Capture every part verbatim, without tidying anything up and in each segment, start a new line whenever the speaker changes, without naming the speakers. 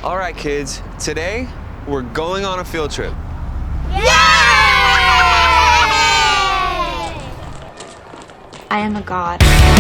All right, kids, today we're going on a field trip.
Yay! I am a god.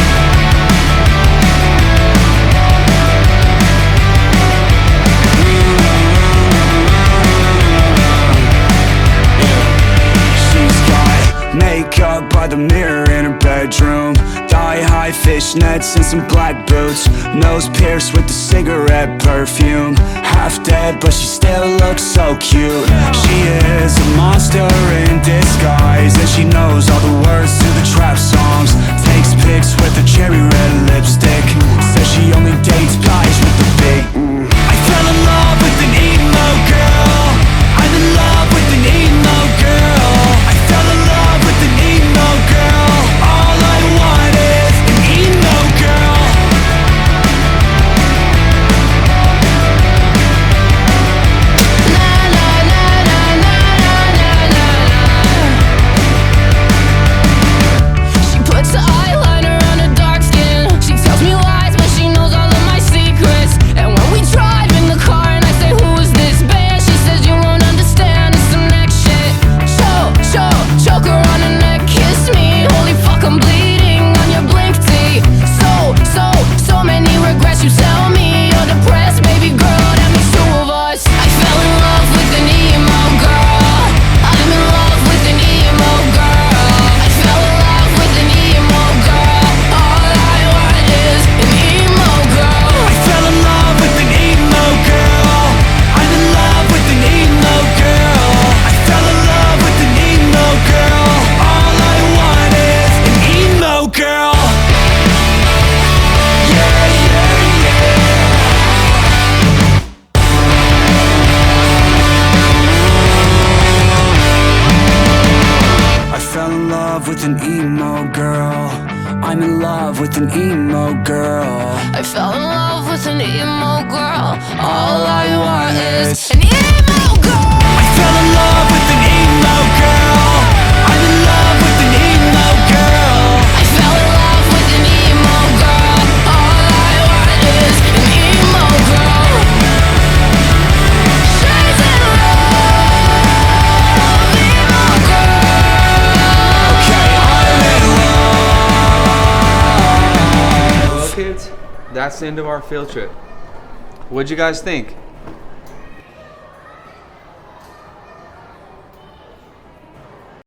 Makeup by the mirror in her bedroom, thigh-high fishnets and some black boots, nose pierced with the cigarette perfume. Half dead but she still looks so cute. She is a monster in disguise, and she knows all the words to the trap songs. Takes pics with a cherry red lipstick, says she only dates guys with the big mm. I fell in love with an emo girl. I'm in love with an emo girl. I fell in love with an emo girl. All I want is an emo girl. La la la la la la la la. She puts the eyeliner on her dark skin. She tells me lies, but she knows all of my secrets. And when we drive in the car and I say, who is this band? She says you won't understand, it's some next shit. Choke, choke, choke her on her neck, kiss me. Holy fuck, I'm bleeding on your blink tee. So, so, so many regrets. You tell me you're depressed, baby girl, that makes two of us. I fell in love with an emo girl. I'm in love with an emo girl. I fell in love with an emo girl. All I want is an emo girl. I fell in love with an emo girl. I'm in love with an emo girl. I fell in love with an emo girl. All I want is an emo girl. Yeah, yeah, yeah. I fell in love with an emo girl. I'm in love with an emo girl. I fell in love with an emo girl. All I want is an emo girl. I fell in love with an emo girl. I'm in love with an emo girl. I fell in love with an emo girl. All I want is an emo girl. She's in love, emo girl. Okay, I'm in love.
Well, kids, that's the end of our field trip. What'd you guys think?